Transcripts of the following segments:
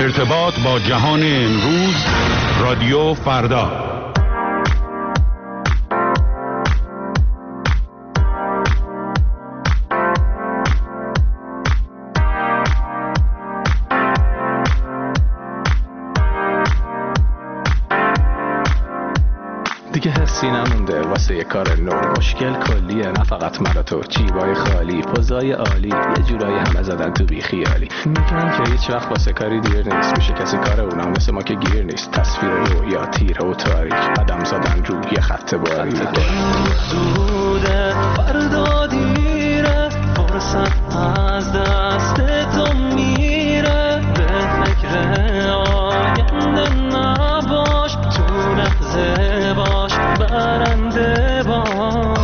ارتباط با جهان امروز، رادیو فردا. دیگه حسی نمونده واسه یه کار نو، مشکل کلیه نه فقط من و تو، جیبای خالی، پوزای عالی، یه جورایی همه زدن تو بی خیالی. میگن که هیچ وقت واسه کاری دیر نیست، میشه کسی کار اونا مثل ما که گیر نیست. تصویر رویا تیره و تاریک، قدم زدن روی یه خط باریک. زوده فردا دیره، فرصت از دست تو میره، به فکر آینده نباش، تو لحظه باش برنده باش.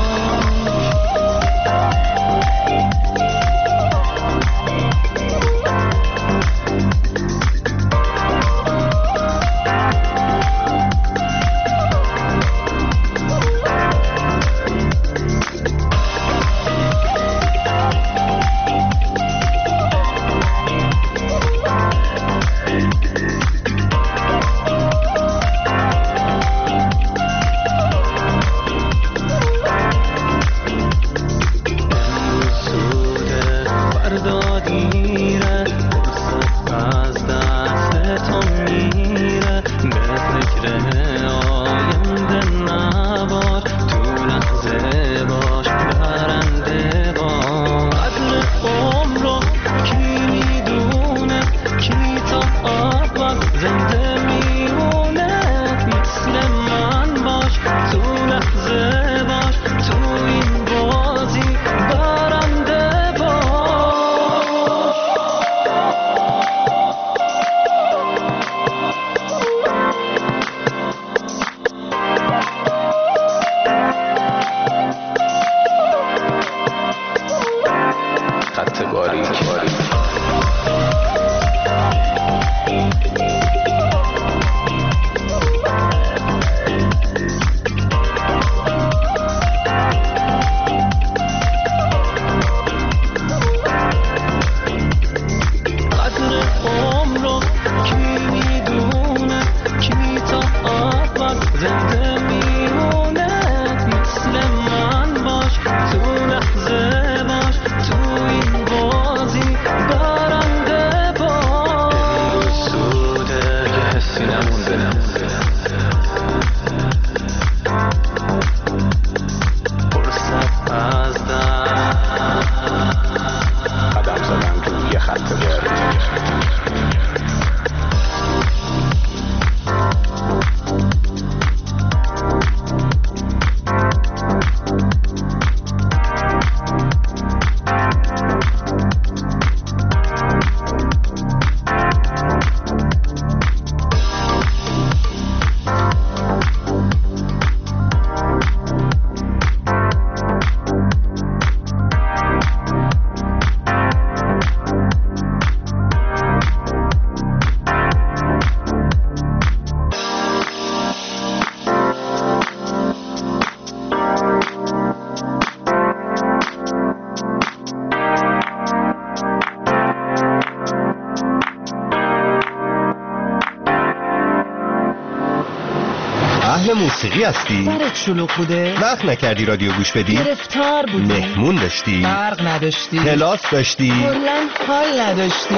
موسیقی هستی؟ سرت شلوغ بوده؟ وقت نکردی رادیو گوش بدی؟ گرفتار بودی؟ مهمون داشتی؟ برق نداشتی؟ کلاس داشتی؟ کلاً حال نداشتی؟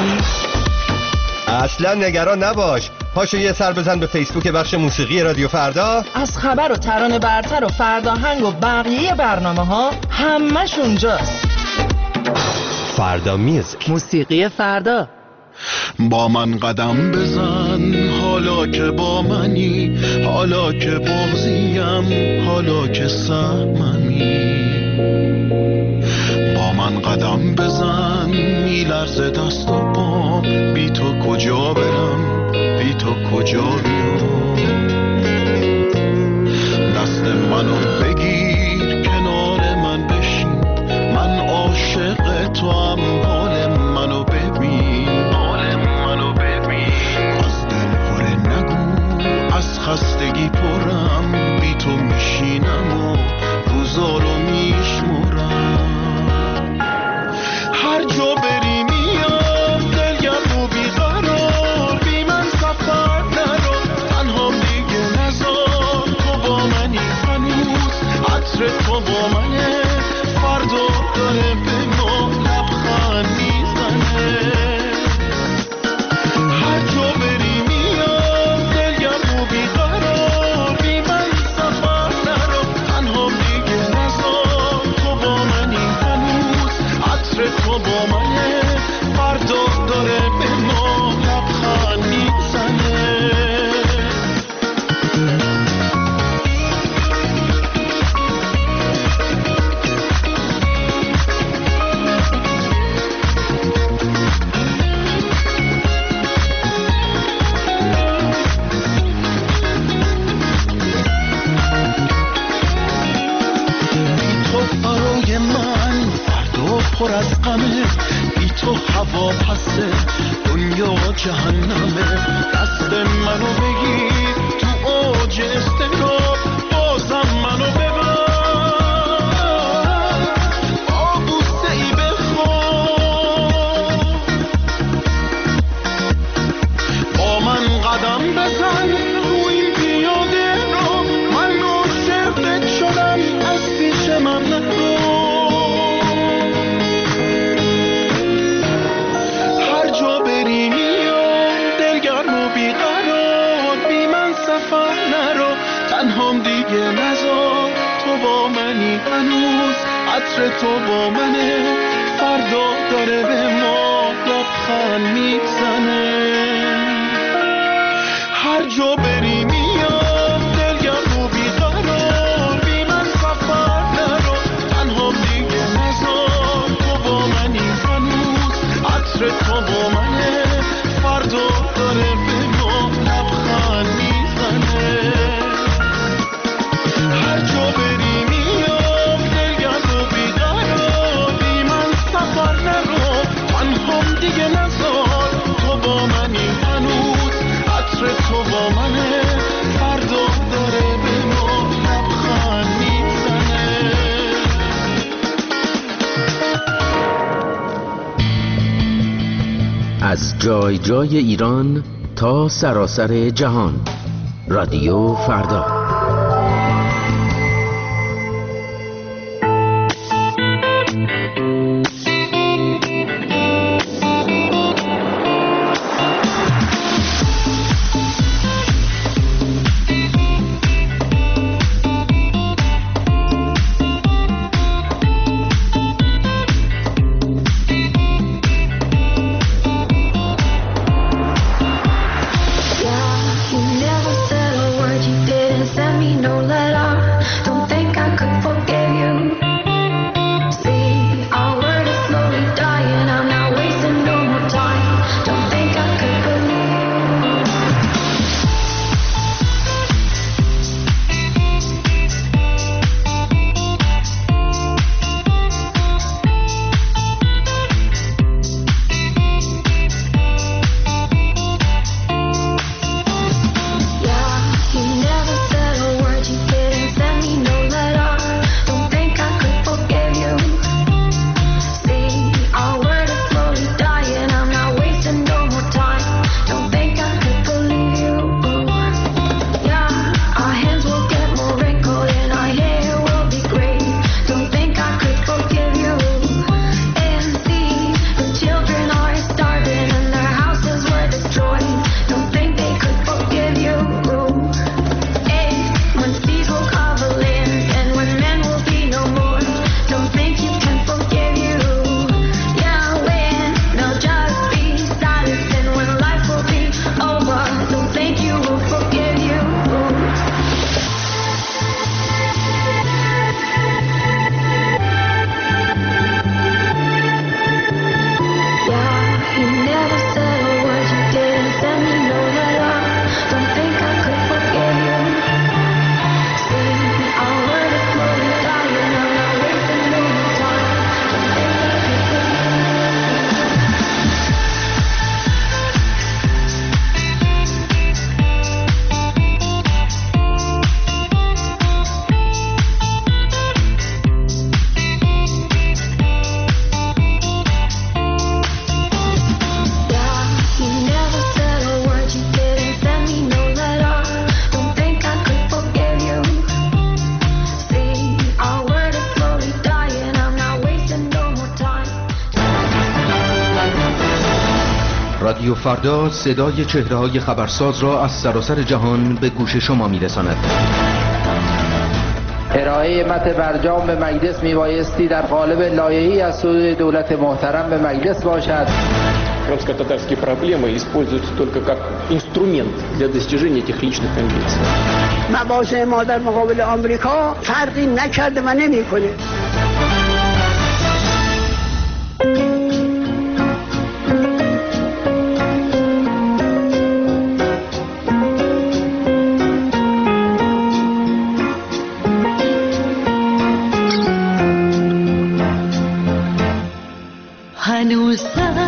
اصلا نگران نباش، پاشو یه سر بزن به فیسبوک بخش موسیقی رادیو فردا. از خبر و ترانه برتر و فرداهنگ و بقیه برنامه ها همش اونجاست. فردا میوزیک، موسیقی فردا. با من قدم بزن حالا که با منی، حالا که بازیم، حالا که سهممی. با من قدم بزن میلرزه دست و پام، بی تو کجا برم، بی تو کجا بیام. دست منو بگیر کنار من بشین، من عاشق تو هم، حال منو ببین، حال منو ببین. از دل پره نگو، از خستگی پرم، بی تو میشینم و روزا رو میشمرم. هر جا بری میام، دلگم رو بیقرار، بی تو هوا پسه دنیا جهنمه. دست منو بگیر تو اوج استقرار، بازم منو ببر آبوسه ای بخواه. با من قدم بزن تو این پیاده رو، من عاشقت شدم از پیش من نرو. هر جا بری میام دلگرم و بیقرار، بی من سفر نرو تنهام دیگه نذار. تو با منی هنوز، عطر تو با منه، فردا داره به ما لبخند میزنه. هر جا بری میام دلگرم و بیقرار، بی من سفر نرو تنهام دیگه نذار. تو با منی هنوز، عطر تو با منه، فردا داره به ما لبخند میزنه. هر جا بری میام دلگرم و بیقرار، بی من سفر نرو تنهام دیگه نذار. تو با منی هنوز، عطر تو با منه، فردا داره به ما لبخند میزنه. از جای جای ایران تا سراسر جهان، رادیو فردا. رادیو فردا صدای چهره‌های خبرساز را از سراسر جهان به گوش شما می‌رساند. ارائه متن برجام به مجلس میبایستی در قالب لایحه‌ای از سوی دولت محترم به مجلس باشد. Крымско-татарские проблемы используются только как инструмент для достижения этих личных амбиций. مواضع ما در مقابل آمریکا فرقی نکرده و نمی‌کنه. هنوز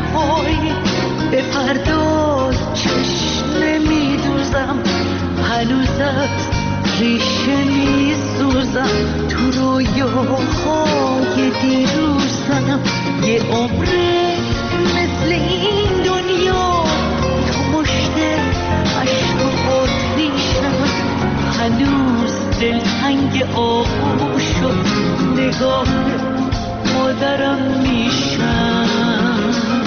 وای به فردا چشم نمیدوزم، هنوزت ریشه میسوزم، تو رویاهای دیروزم. یه عمره مثل این دنیا تو مشت عشق و آتیشم، هنوز دلتنگ آغوش و نگاه مادرم میشم.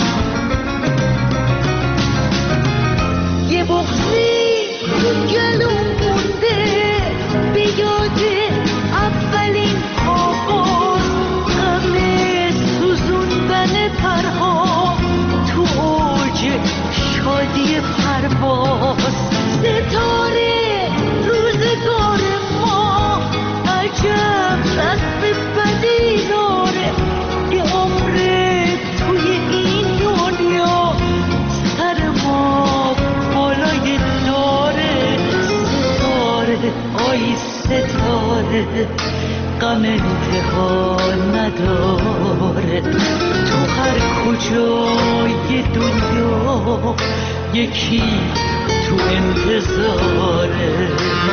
یه بغضی گلوم مونده به یاد اولین آغاز، غم سوزوندن پرها تو اوج شادی پرواز. ستاره روزگار ما عجب دست بدی داره، یه عمره توی این دنیا سر ما بالای داره. ستاره آی ستاره غم انتها نداره، تو هر کجای دنیا یکی تو انتظاره.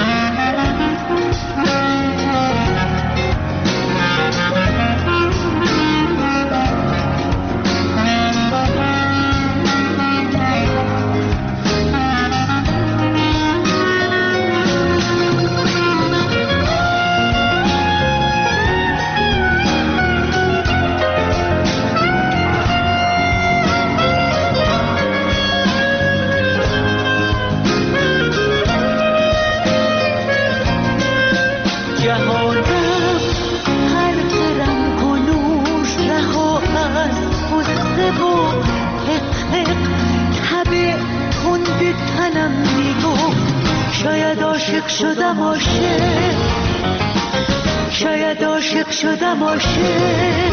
شاید عاشق شدم عاشق،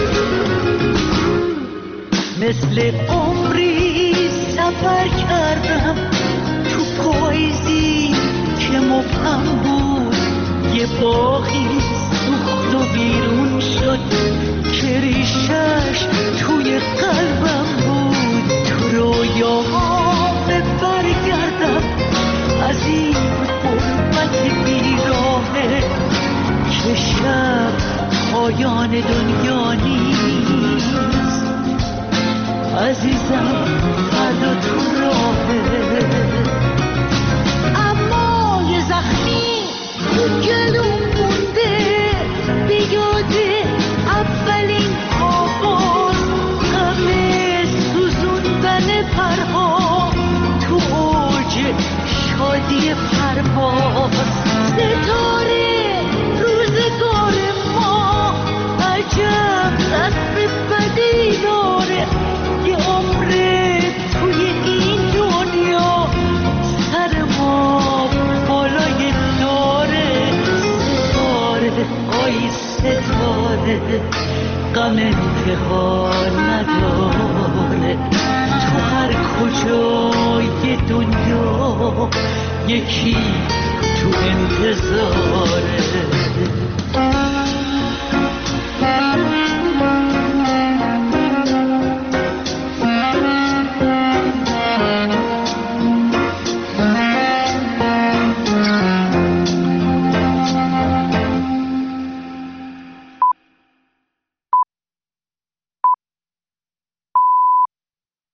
مثل عمری سفر کردم تو پاییزی که مبهم بود. یه باغی سوخت و بیرون شد که ریشش توی قلبم بود. تو رویاها برگردم از این غربت بیراهه که شب پایان دنیا نیست. عزیزم فردا تو راهه، اما یه زخمی تو گلوم مونده به یاد اولین آغاز، غم سوزوندن پرها تو اوج شادی پرواز. ستاره روزگار ما عجب دست بدی داره، یه عمره توی این دنیا سر ما بالای داره. ستاره آی ستاره غم انتها نداره، تو هر کجای دنیا یکی تو انتظاره.